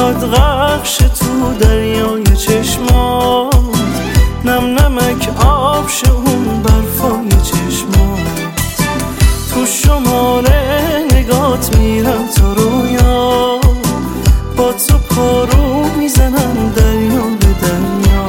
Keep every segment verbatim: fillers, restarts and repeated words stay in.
میخواد غرقش تو دریای چشمات، نم نمک آب شه اون برفای چشمات. تو شمال نگات میرم تا رویا، با تو پارو میزنم دریا به دریا.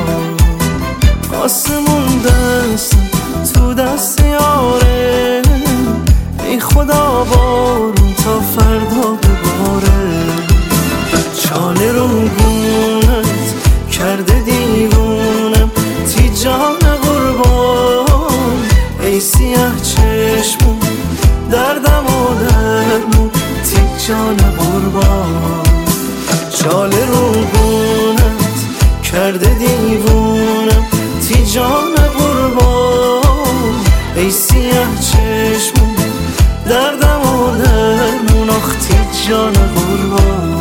آسمون دستم تو دست یاره، ای خدا بارون تا فردا بباره. چاله رو گونت کرده دیوونم، تی جان قربان ای سیاه چشمون، دردم و درمون تی جان قربان. چاله رو گونت کرده دیوونم، تی جان قربان ای سیاه چشمون، دردم و درمون آخ تی جان قربان.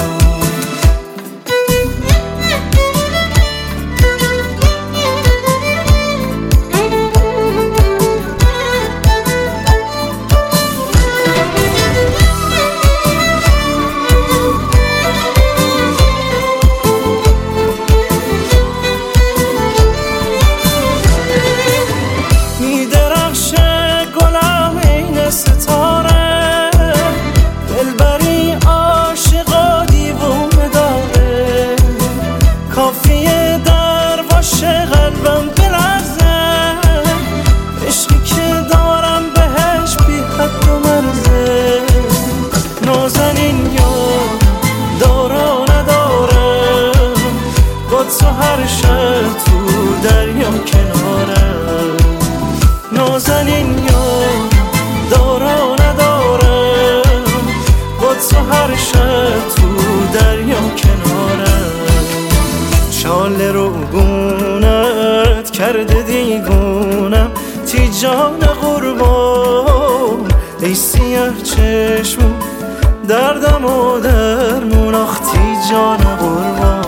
ستاره دلبری عاشقا دیوونه داره، کافیه در باشه قلبم بلرزه. عشقی که دارم بهش بی حد و مرزه. نازنین یا دارا ندارم، با تو هر شب تو دریا کنارم. نازنین یا دارا ندارم، با تو هر شب تو دریا کنارم. چاله رو گونت کرده دیوونم، تی جان قربان ای سیاه چشمون، دردم و درمون آخ تی جان قربان.